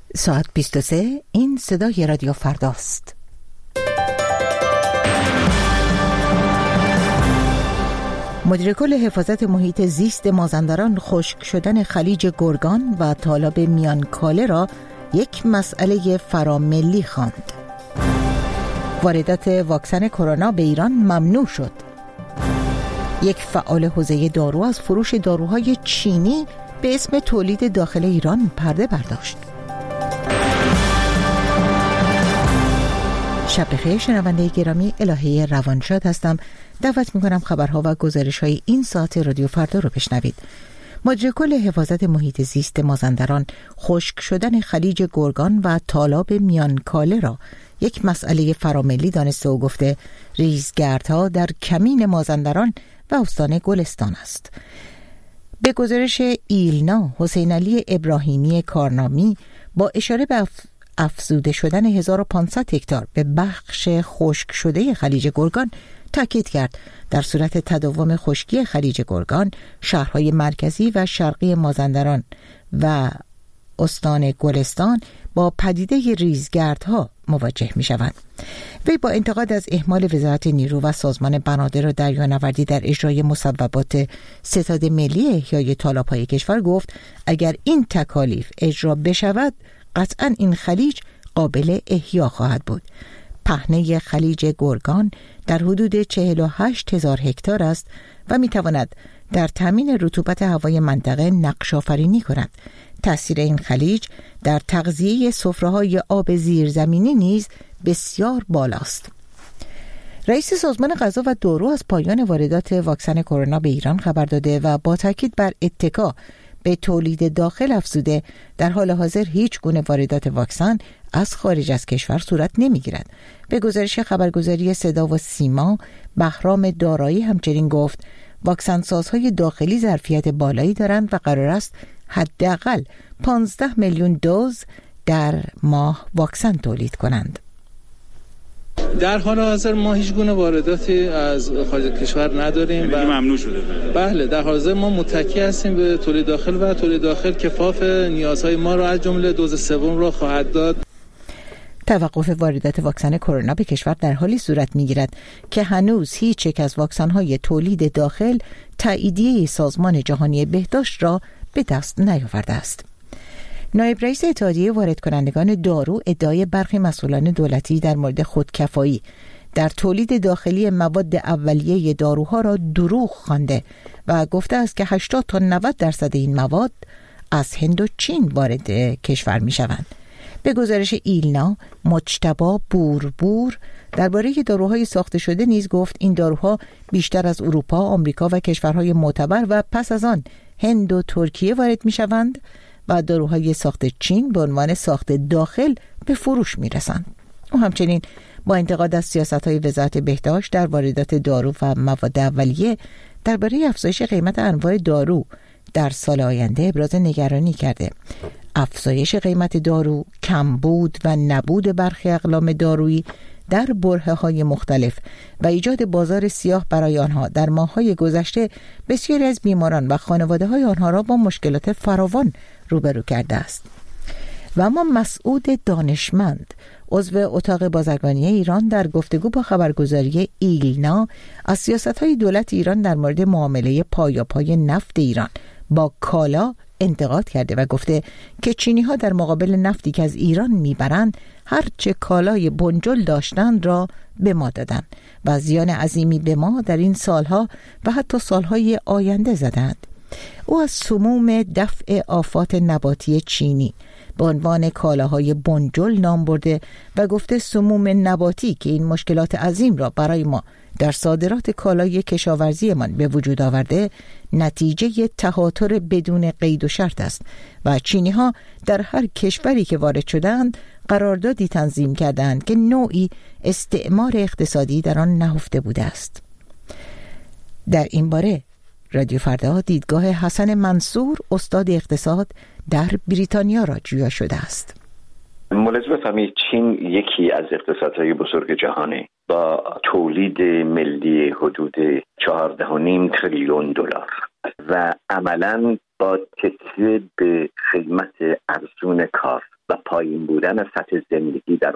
ساعت 23. این صدای رادیو فرداست. مدیر کل حفاظت محیط زیست مازندران خشک شدن خلیج گرگان و تالاب میانکاله را یک مسئله فراملی خواند. واردات واکسن کرونا به ایران ممنوع شد. یک فعال حوزه دارو از فروش داروهای چینی به اسم تولید داخل ایران پرده برداشت. شب بخیر شنونده گرامی، الهه روانشاد هستم. دعوت میکنم خبرها و گزارش‌های این ساعت رادیو فردا رو بشنوید. مدیر کل حفاظت محیط زیست مازندران خشک شدن خلیج گرگان و تالاب میانکاله را یک مسئله فراملی دانسته و گفته ریزگردها در کمین مازندران و استان گلستان است. به گزارش ایلنا، حسین علی ابراهیمی کارنامی با اشاره به افزوده شدن 1500 هکتار به بخش خشک شده خلیج گرگان تاکید کرد در صورت تداوم خشکی خلیج گرگان شهرهای مرکزی و شرقی مازندران و استان گلستان با پدیده ریزگردها مواجه می شوند. وی با انتقاد از اهمال وزارت نیرو و سازمان بنادر و دریانوردی در اجرای مصوبات ستاد ملی احیای تالاب‌های کشور گفت اگر این تکالیف اجرا بشود قطعاً این خلیج قابل احیا خواهد بود. پهنه خلیج گرگان در حدود 48,000 هکتار است و می تواند در تامین رطوبت هوای منطقه نقش آفرینی کند. تأثیر این خلیج در تغذیه سفره‌های آب زیرزمینی نیز بسیار بالاست. رئیس سازمان غذا و دارو از پایان واردات واکسن کرونا به ایران خبر داده و با تاکید بر اتکا به تولید داخل افزوده در حال حاضر هیچ گونه واردات واکسن از خارج از کشور صورت نمیگیرد. به گزارش خبرگزاری صدا و سیما، بهرام دارایی همچنین گفت واکسن سازهای داخلی ظرفیت بالایی دارند و قرار است حداقل 15 میلیون دوز در ماه واکسن تولید کنند. در حال حاضر ما هیچ گونه وارداتی از خارج کشور نداریم و ممنوع شده. بله، در حال حاضر ما متکی هستیم به تولید داخل و تولید داخل کفاف نیازهای ما را از جمله دوز سوم را خواهد داد. توقف واردات واکسن کرونا به کشور در حالی صورت می‌گیرد که هنوز هیچ یک از واکسن‌های تولید داخل تاییدیه سازمان جهانی بهداشت را به دست نیاورده است. نایب رئیس اتحادیه وارد کنندگان دارو ادعای برخی مسئولان دولتی در مورد خودکفایی در تولید داخلی مواد اولیه داروها را دروغ خوانده و گفته است که 80 تا 90% این مواد از هند و چین وارد کشور می شوند. به گزارش ایلنا، مجتبی بوربور درباره داروهای ساخته شده نیز گفت این داروها بیشتر از اروپا، آمریکا و کشورهای معتبر و پس از آن هند و ترکیه وارد می شوند و داروهای ساخت چین به عنوان ساخت داخل به فروش می رسند. او همچنین با انتقاد از سیاست‌های وزارت بهداشت در واردات دارو و مواد اولیه درباره افزایش قیمت انواع دارو در سال آینده ابراز نگرانی کرده. افزایش قیمت دارو، کمبود و نبود برخی اقلام دارویی در برهه‌های مختلف و ایجاد بازار سیاه برای آنها در ماه‌های گذشته بسیاری از بیماران و خانواده‌های آنها را با مشکلات فراوان روبرو کرده است. و اما مسعود دانشمند، عضو اتاق بازرگانی ایران، در گفتگو با خبرگزاری ایلنا از سیاست‌های دولت ایران در مورد معامله پایاپای نفت ایران با کالا انتقاد کرده و گفته که چینی‌ها در مقابل نفتی که از ایران میبرند هرچه کالای بنجل داشتند را به ما دادند و زیان عظیمی به ما در این سالها و حتی سالهای آینده زدند. او از سموم دفع آفات نباتی چینی به عنوان کالاهای بنجل نام برده و گفته سموم نباتی که این مشکلات عظیم را برای ما در صادرات کالای کشاورزیمان به وجود آورده نتیجه تهاتر بدون قید و شرط است و چینی ها در هر کشوری که وارد شدند قراردادی تنظیم کردند که نوعی استعمار اقتصادی در آن نهفته بوده است. در این باره رادیو فردا دیدگاه حسن منصور، استاد اقتصاد در بریتانیا را جویا شده است. ملاحظه بفرمایید چین یکی از اقتصادهای بزرگ جهانه با تولید ملی حدود 14.5 تریلیون دلار و عملاً با تکیه به قیمت ارزون کار و پایین بودن سطح زندگی در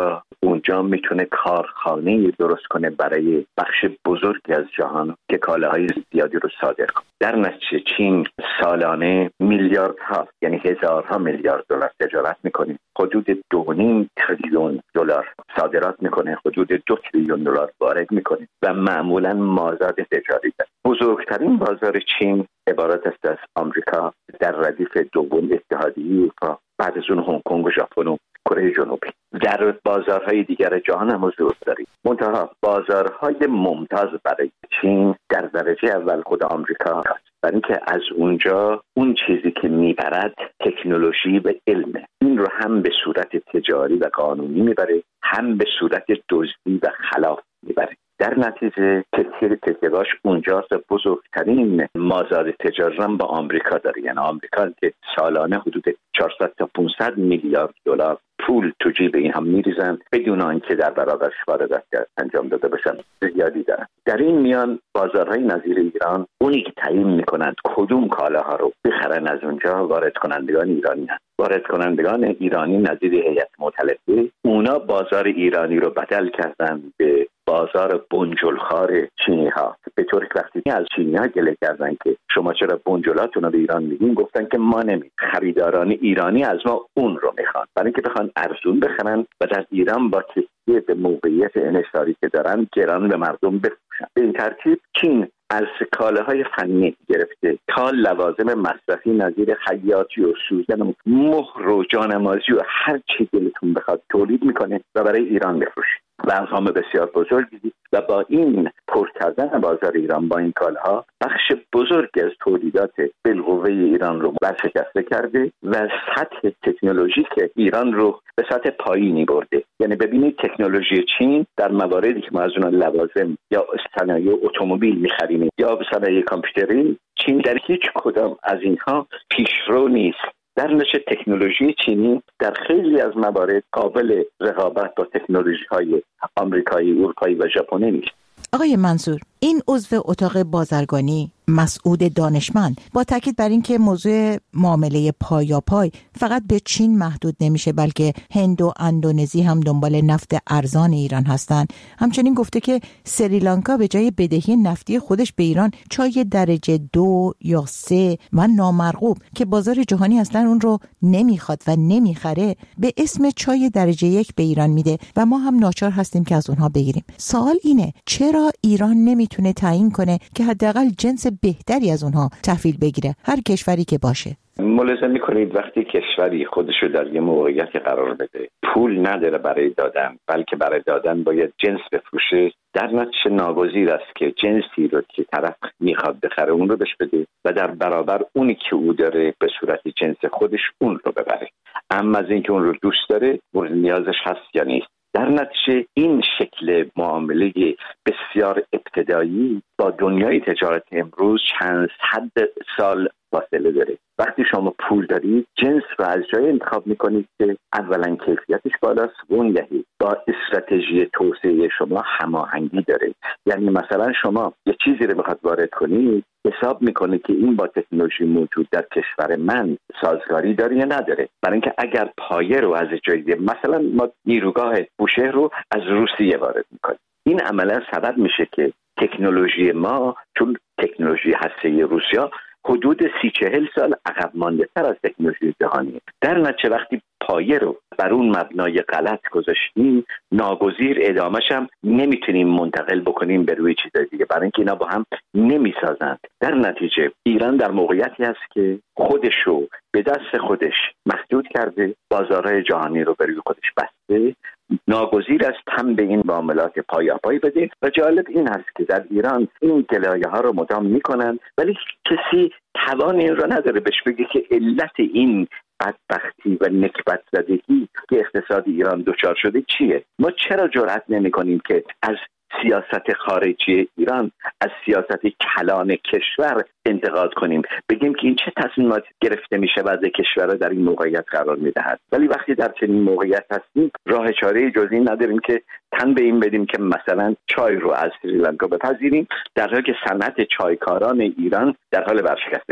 اونجا میتونه کارخانه درست کنه برای بخش بزرگی از جهان که کالاهای زیادی رو صادر کنه. در نتیجه چین سالانه میلیاردها، یعنی هزارها میلیارد دلار تجارت میکنه، حدود 2.5 تریلیون دلار صادرات میکنه، حدود 2 تریلیون دلار وارد میکنه و معمولا مازاد تجاری داره. بزرگترین بازار چین عبارت است از آمریکا، در ردیف دوم اتحادیه اروپا، بعد از اون هنگ کنگ و ژاپن و کره جنوبی. در بازارهای دیگر جهان هم حضور داریم. منتها بازارهای ممتاز برای چین در درجه اول خود آمریکا هست، برای اینکه از اونجا اون چیزی که میبرد تکنولوژی و علمه. این رو هم به صورت تجاری و قانونی میبره، هم به صورت دزدی و خلاف میبره. در نتیجه تکیه‌اش اونجاست. بزرگترین مازاد تجاری هم با آمریکا داره، یعنی آمریکا که سالانه حدود 400 تا 500 میلیارد دلار پول تو جیب این هم میریزن بدون آنکه در برابرش واردات انجام داده باشن، زیادی دارن. در این میان بازارهای نظیر ایران اونی که تعیین میکنند کدوم کالاها رو بخرن از اونجا وارد کنندگان ایرانی هست. وارد کنندگان ایرانی نظیر هیئت مؤتلفه، اونا بازار ایرانی رو بدل کردن به بازار بنجلخوار چینی ها، به طوری که وقتی از چینی ها گله کردن که شما چرا بنجلاتون رو به ایران میدین، گفتن که ما نمی، خریداران ایرانی از ما اون رو میخوان، برای اینکه بخوان ارزون بخرن و در ایران با تکیه به موقعیت انحصاری که دارن گران به مردم بفروشن. به این ترتیب چین از کالاهای فنی گرفته تا لوازم مصرفی نظیر خیاطی و سوزن و مهر و جانمازی و هر چی دلتون بخواد تولید میکنه و برای ایران بفروشه و ارقام بسیار بزرگی. و با این پر کردن بازار ایران با این کالاها بخش بزرگی از تولیدات بالقوه ایران رو ورشکسته کرده و سطح تکنولوژیک ایران رو به سطح پایینی برده. یعنی ببینید تکنولوژی چین در مواردی که ما از اون لوازم یا صنایع اتومبیل می‌خریم یا صنایع کامپیوتری، چین در هیچ کدام از اینها پیشرو نیست. در نتیجه تکنولوژی چینی در خیلی از موارد قابل رقابت با تکنولوژی‌های آمریکایی، اروپایی و ژاپنی نیست. آقای منصور، این عضو اتاق بازرگانی مسعود دانشمند با تاکید بر این که موضوع معامله پایاپای فقط به چین محدود نمیشه بلکه هند و اندونزی هم دنبال نفت ارزان ایران هستند، همچنین گفته که سریلانکا به جای بدهی نفتی خودش به ایران چای درجه 2 یا 3 و نامرغوب که بازار جهانی اصلا اون رو نمیخواد و نمیخره به اسم چای درجه 1 به ایران میده و ما هم ناچار هستیم که از اونها بگیریم. سوال اینه چرا ایران نمیتونه تعیین کنه که حداقل جنس بهتری از اونها تحویل بگیره، هر کشوری که باشه؟ ملاحظه میکنید وقتی کشوری خودشو در یه موقعیتی قرار بده، پول نداره برای دادن بلکه برای دادن باید جنس بفروشه، در نتیجه ناگزیر است که جنسی رو که طرف میخواد بخره اون رو بهش بده و در برابر اونی که او داره به صورت جنس خودش اون رو ببره. اما از اینکه اون رو دوست داره مورد نیازش هست یا نیست. در نتیجه این شکل معامله بسیار ابتدایی با دنیای تجارت امروز چند صد سال فاصله داره. وقتی شما پول دارید جنس رو از جای انتخاب میکنید که اولا کیفیتش بالاست و اون یهی با استراتژی توسعه شما هماهنگی داره. یعنی مثلا شما یه چیزی رو میخواد وارد کنید، حساب میکنه که این با تکنولوژی موجود در کشور من سازگاری داره یا نداره. برای اینکه اگر پایه رو از جای مثلا ما نیروگاه بوشهر رو از روسیه وارد میکنیم، این عملا سبب میشه که تکنولوژی ما، چون تکنولوژی هسته‌ای روسیه حدود 30-40 سال عقب مانده تر از تکنولوژی جهانی. در نتیجه وقتی پایه رو بر اون مبنای غلط گذاشتیم، ناگزیر ادامهش هم نمیتونیم منتقل بکنیم به روی چیز دیگه، برای اینکه اینا با هم نمیسازند. در نتیجه ایران در موقعیتی هست که خودشو به دست خودش محدود کرده، بازارهای جهانی رو به روی خودش بسته، ناگزیر است هم به این معاملات پایاپای بده. و جالب این هست که در ایران این گلایه ها رو مدام میکنن ولی کسی توان این رو نداره بهش بگه که علت این بدبختی و نکبت زدگی که اقتصاد ایران دچار شده چیه. ما چرا جرئت نمی‌کنیم که از سیاست خارجی ایران، از سیاست کلان کشور انتقاد کنیم، بگیم که این چه تصمیماتی گرفته میشه و از کشور در این موقعیت قرار میدهد. ولی وقتی در چنین موقعیت هستیم راه چاره جز این نداریم که تن به این بدیم که مثلا چای رو از سریلانکا بپذیریم، در حالی که صنعت چایکاران ایران در حال ورشکستگی.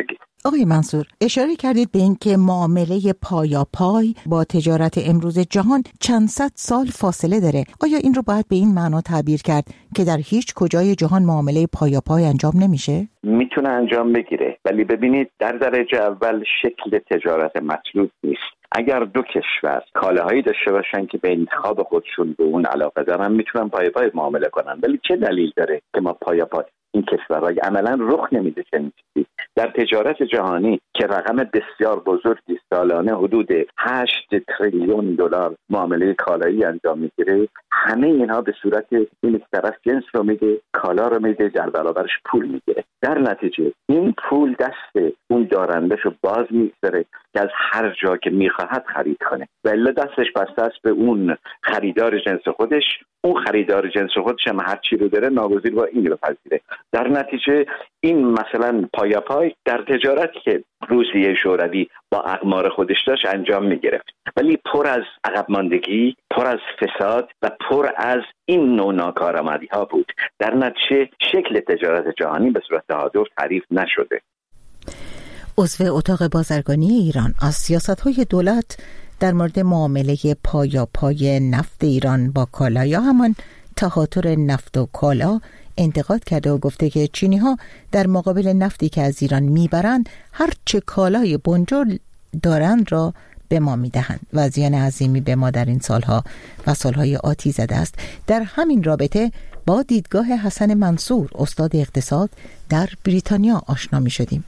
آقای منصور، اشاره کردید به اینکه معامله پایاپای با تجارت امروز جهان چند صد سال فاصله داره. آیا این رو باید به این معنا تعبیر کرد که در هیچ کجای جهان معامله پایاپای انجام نمیشه؟ میتونه انجام بگیره، ولی ببینید در درجه اول شکل تجارت مطلوب نیست. اگر دو کشور کالاهایی داشته باشن که به انتخاب خودشون به اون علاقه دارن، میتونن پایاپای معامله کنن. ولی چه دلیل داره که ما پایاپای این کشورها عملا رخ نمیده چنین چیزی؟ در تجارت جهانی که رقم بسیار بزرگی سالانه حدود 8 تریلیون دلار معامله کالایی انجام میگیره، همه اینها به صورت این طرف جنس رو میده، کالا رو میده، در برابرش پول میگیره. در نتیجه این پول دست اون دارندش رو باز میگذاره که از هر جا که میخواهد خرید کنه، ولی دستش بسته است به اون خریدار جنس خودش. اون خریدار جنس خودش هم هر چی رو داره ناگزیر با این رو پذیره. در نتیجه این مثلا پایاپای در تجارتی که روسیه شوروی با اقمار خودش داشت انجام میگرفت، ولی پر از عقب ماندگی، پر از فساد و پر از این نوع ناکارآمدی ها بود. در نتیجه شکل تجارت جهانی به صورت تهادف تعریف نشده. عضو اتاق بازرگانی ایران از سیاست‌های دولت در مورد معامله پایاپای نفت ایران با کالا یا همان تهاتر نفت و کالا انتقاد کرده و گفته که چینی‌ها در مقابل نفتی که از ایران میبرند هر چه کالای بنجل دارند را به ما میدهند و زیان عظیمی به ما در این سالها و سالهای آتی زده است. در همین رابطه با دیدگاه حسن منصور، استاد اقتصاد در بریتانیا آشنا می شدیم.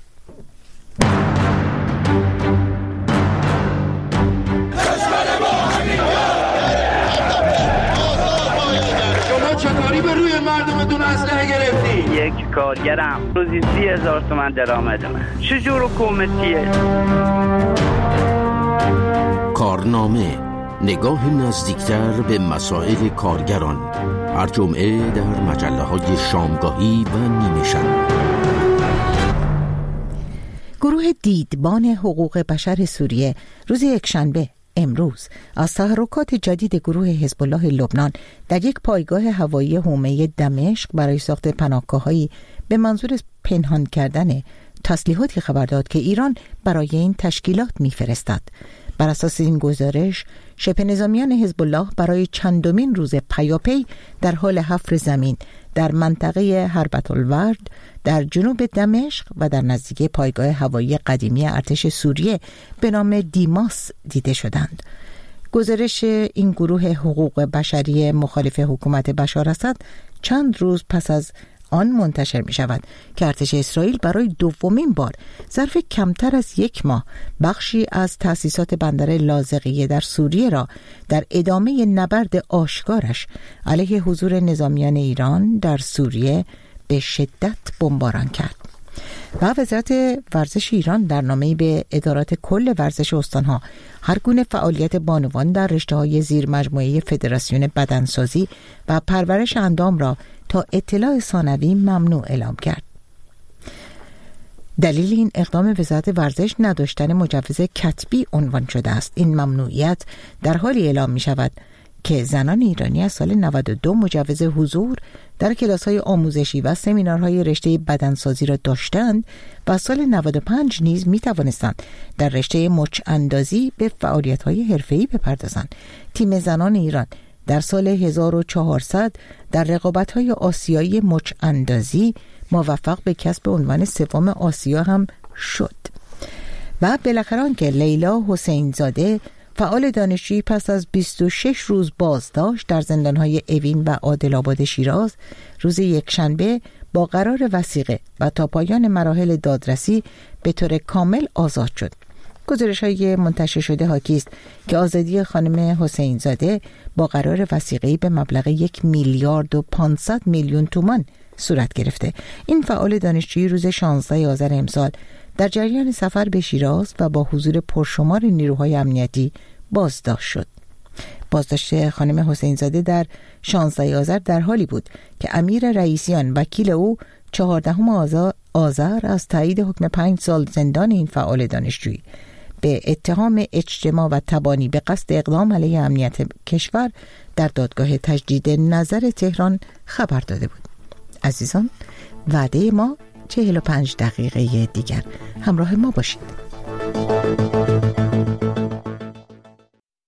چطوری به روی مردمتون اسلحه گرفتی؟ یک کارگرم روزی 30,000 تومان درآمدمه. چجور حکومتیه؟ کارنامه، نگاه نزدیکتر به مسائل کارگران، هر جمعه در مجله‌های شامگاهی و نیمه شب. گروه دیدبان حقوق بشر سوریه روز یکشنبه امروز از تحرکات جدید گروه حزب الله لبنان در یک پایگاه هوایی حومه دمشق برای ساخت پناهگاه‌هایی به منظور پنهان کردن تسلیحاتی خبر داد که ایران برای این تشکیلات می‌فرستد. بر اساس این گزارش، شبه نظامیان حزب الله برای چندمین روز پیاپی در حال حفر زمین در منطقه حربت الورد در جنوب دمشق و در نزدیکی پایگاه هوایی قدیمی ارتش سوریه به نام دیماس دیده شدند. گزارش این گروه حقوق بشری مخالف حکومت بشار اسد چند روز پس از آن منتشر می شود که ارتش اسرائیل برای دومین بار ظرف کمتر از یک ماه بخشی از تأسیسات بندر لاذقیه در سوریه را در ادامه نبرد آشکارش علیه حضور نظامیان ایران در سوریه به شدت بمباران کرد. و وزارت ورزش ایران در نامه‌ای به ادارات کل ورزش استانها هر گونه فعالیت بانوان در رشته‌های زیر مجموعه فدراسیون بدنسازی و پرورش اندام را تا اطلاع ثانوی ممنوع اعلام کرد. دلیل این اقدام وزارت ورزش نداشتن مجوز کتبی عنوان شده است. این ممنوعیت در حالی اعلام می شود که زنان ایرانی از سال 92 مجوز حضور در کلاس‌های آموزشی و سمینارهای رشته بدنسازی را داشتند و سال 95 نیز می‌توانستند در رشته مچ اندازی به فعالیت‌های حرفه‌ای بپردازند. تیم زنان ایران در سال 1400 در رقابت‌های آسیایی مچ اندازی موفق به کسب عنوان سوم آسیا هم شد. و بالاخره آنکه لیلا حسین زاده فعال دانشجویی پس از 26 روز بازداشت در زندان‌های اوین و عادل‌آباد شیراز روز یکشنبه با قرار وثیقه و تا پایان مراحل دادرسی به طور کامل آزاد شد. گزارش‌های منتشر شده حاکی است که آزادی خانم حسین زاده با قرار وثیقه‌ای به مبلغ 1,500,000,000 تومان صورت گرفته. این فعال دانشجویی روز 16 آذر امسال در جریان سفر به شیراز و با حضور پرشمار نیروهای امنیتی بازداشت شد. بازداشت خانم حسین زاده در 16 آذر در حالی بود که امیر رئیسیان وکیل او 14 آذر از تایید حکم 5 سال زندان این فعال دانشجویی به اتهام اجتماع و تبانی به قصد اقدام علیه امنیت کشور در دادگاه تجدید نظر تهران خبر داده بود. عزیزان، وعده ما 45 دقیقه دیگر همراه ما باشید.